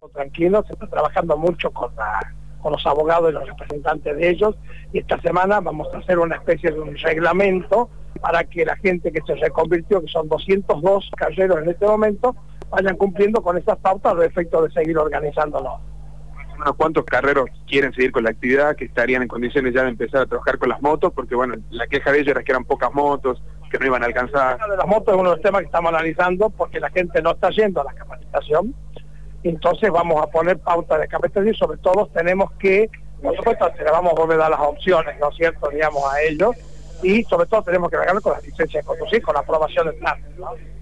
tranquilo, se está trabajando mucho con los abogados y los representantes de ellos, y esta semana vamos a hacer una especie de un reglamento para que la gente que se reconvirtió, que son 202 carreros en este momento, vayan cumpliendo con esas pautas a los efectos de seguir organizándolo. ¿Cuántos carreros quieren seguir con la actividad, que estarían en condiciones ya de empezar a trabajar con las motos? Porque bueno, la queja de ellos era que eran pocas motos, que no iban a alcanzar. El tema de las motos es uno de los temas que estamos analizando porque la gente no está yendo a la capacitación. Entonces vamos a poner pautas de capacitación y sobre todo tenemos que, por supuesto, le vamos a volver a dar las opciones, ¿no es cierto?, digamos, a ellos, y sobre todo tenemos que regalar con las licencias de conducir, con la aprobación del plan, ¿no?